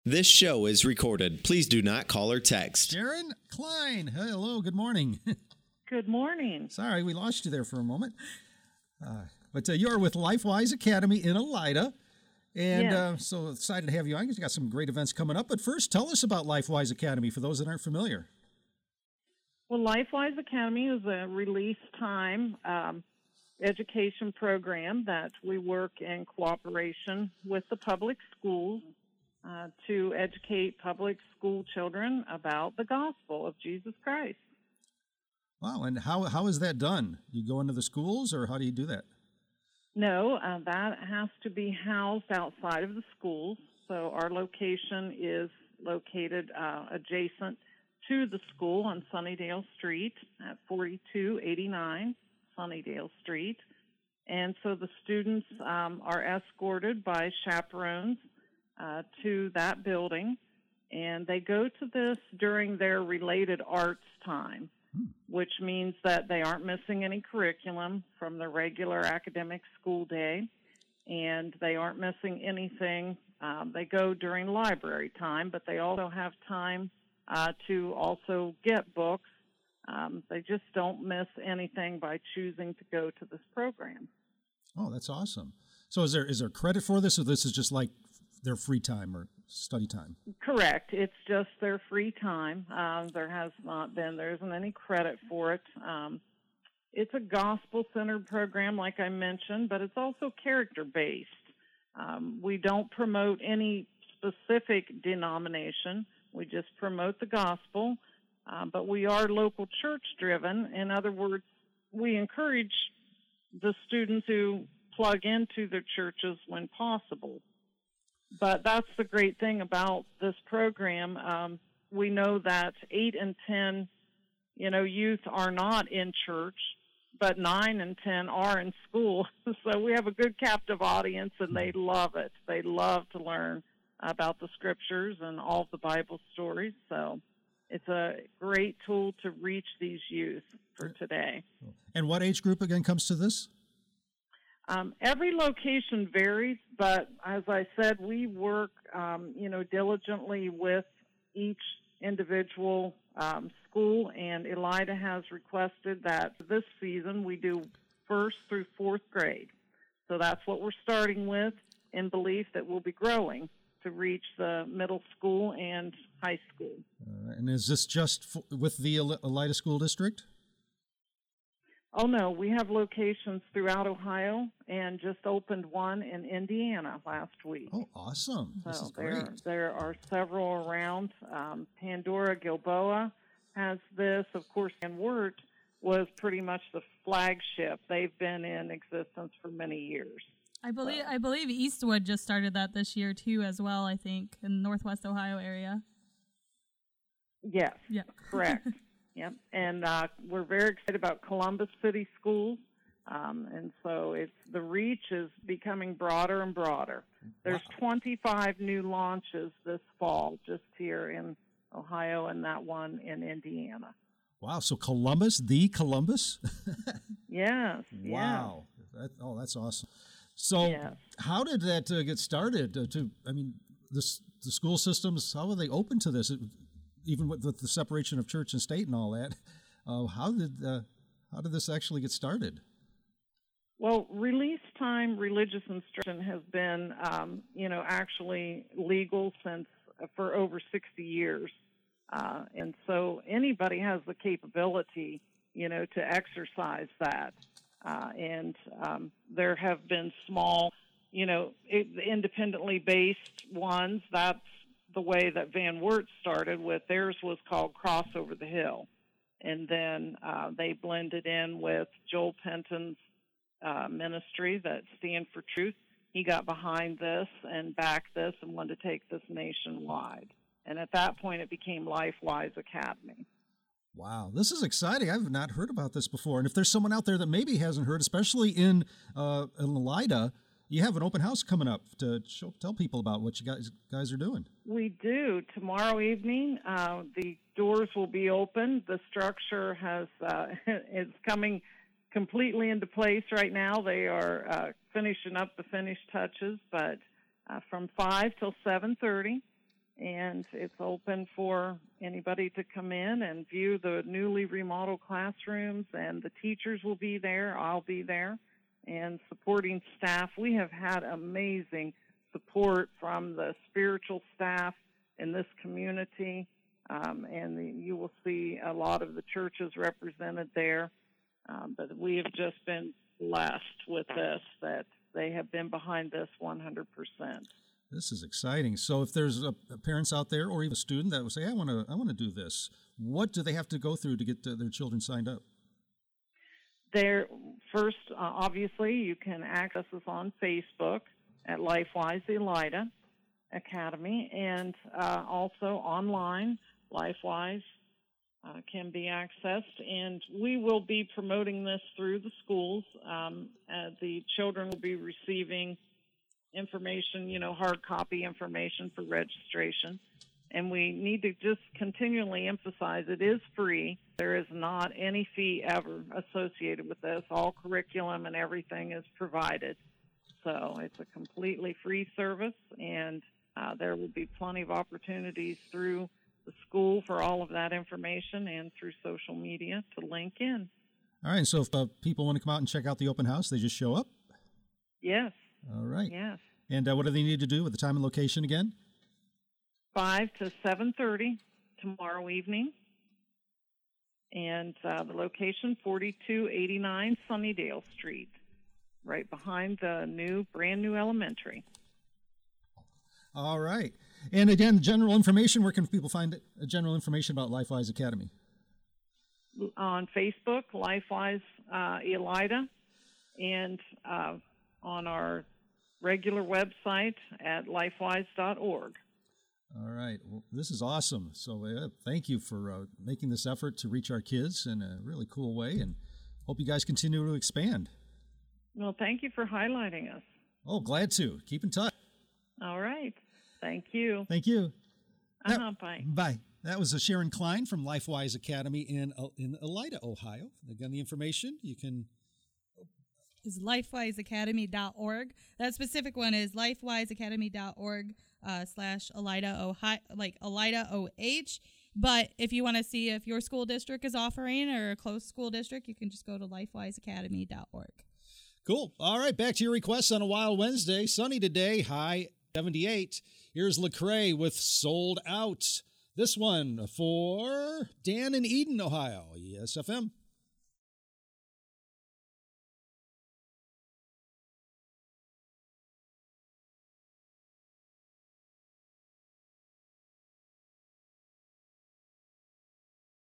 This show is recorded. Please do not call or text. Sharon Klein. Hello, good morning. Good morning. Sorry, we lost you there for a moment. But you're with LifeWise Academy in Elida. And Yes. so excited to have you on. You've got some great events coming up. But first, tell us about LifeWise Academy for those that aren't familiar. Well, LifeWise Academy is a release time education program that we work in cooperation with the public schools to educate public school children about the gospel of Jesus Christ. Wow, and how is that done? You go into the schools, or how do you do that? No, that has to be housed outside of the schools. So our location is located adjacent to the school on Sunnydale Street at 4289 Sunnydale Street. And so the students are escorted by chaperones to that building, and they go to this during their related arts time, which means that they aren't missing any curriculum from the regular academic school day, and they aren't missing anything. They go during library time, but they also have time to also get books. They just don't miss anything by choosing to go to this program. Oh, that's awesome. So is there credit for this, or this is just like their free time or study time? Correct. It's just their free time. There isn't any credit for it. It's a gospel-centered program, like I mentioned, but it's also character-based. We don't promote any specific denomination. We just promote the gospel, but we are local church-driven. In other words, we encourage the students to plug into their churches when possible. But that's the great thing about this program. We know that 8 and 10, youth are not in church, but 9 and 10 are in school. So we have a good captive audience, and they love it. They love to learn about the scriptures and all the Bible stories. So it's a great tool to reach these youth for today. And what age group, again, comes to this? Every location varies, but as I said, we work, diligently with each individual school, and Elida has requested that this season we do 1st through 4th grade. So that's what we're starting with, in belief that we'll be growing to reach the middle school and high school. And is this just with the Elida School District? Oh, no, we have locations throughout Ohio and just opened one in Indiana last week. Oh, awesome. This is great. There are several around. Pandora Gilboa has this. Of course, Van Wert was pretty much the flagship. They've been in existence for many years. I believe Eastwood just started that this year, too, as well, I think, in the Northwest Ohio area. Yes, yeah. Correct. Yep, and we're very excited about Columbus City Schools, and so the reach is becoming broader and broader. There's 25 new launches this fall just here in Ohio and that one in Indiana. Wow, so Columbus? Yes. Wow. Yes. That's awesome. So how did that get started? The school systems, how are they open to this? Even with the separation of church and state and all that, how did this actually get started? Well, release time religious instruction has been, actually legal for over 60 years, and so anybody has the capability, to exercise that. And there have been small, independently based ones. That's the way that Van Wert started with. Theirs was called Cross Over the Hill. And then they blended in with Joel Penton's ministry, that Stand for Truth. He got behind this and backed this and wanted to take this nationwide. And at that point, it became LifeWise Academy. Wow, this is exciting. I've not heard about this before. And if there's someone out there that maybe hasn't heard, especially in Elida, you have an open house coming up to tell people about what you guys are doing. We do. Tomorrow evening, the doors will be open. The structure is coming completely into place right now. They are finishing up the finished touches, but from 5 till 7:30. and it's open for anybody to come in and view the newly remodeled classrooms, and the teachers will be there. I'll be there, and supporting staff. We have had amazing support from the spiritual staff in this community, and you will see a lot of the churches represented there. But we have just been blessed with this, that they have been behind this 100%. This is exciting. So if there's parents out there or even a student that will say, I want to do this, what do they have to go through to get their children signed up? First, obviously, you can access us on Facebook at LifeWise Elida Academy, and also online, LifeWise can be accessed. And we will be promoting this through the schools. The children will be receiving information, hard copy information for registration. And we need to just continually emphasize it is free. There is not any fee ever associated with this. All curriculum and everything is provided. So it's a completely free service, and there will be plenty of opportunities through the school for all of that information and through social media to link in. All right. So if people want to come out and check out the open house, they just show up? Yes. All right. Yes. And what do they need to do with the time and location again? 5 to 7:30 tomorrow evening. And the location, 4289 Sunnydale Street, right behind the brand new elementary. All right. And again, general information, where can people find general information about LifeWise Academy? On Facebook, LifeWise Elida, and on our regular website at lifewise.org. All right. Well, this is awesome. So thank you for making this effort to reach our kids in a really cool way, and hope you guys continue to expand. Well, thank you for highlighting us. Oh, glad to. Keep in touch. All right. Thank you. Thank you. Bye. Bye. That was Sharon Klein from LifeWise Academy in Elida, Ohio. Again, the information you can... is lifewiseacademy.org. That specific one is lifewiseacademy.org /Elida, Ohio, like Elida OH. But if you want to see if your school district is offering or a close school district, you can just go to lifewiseacademy.org. Cool. All right, back to your requests on a wild Wednesday. Sunny today, high 78. Here's Lecrae with Sold Out. This one for Dan in Eden, Ohio. Yes, FM.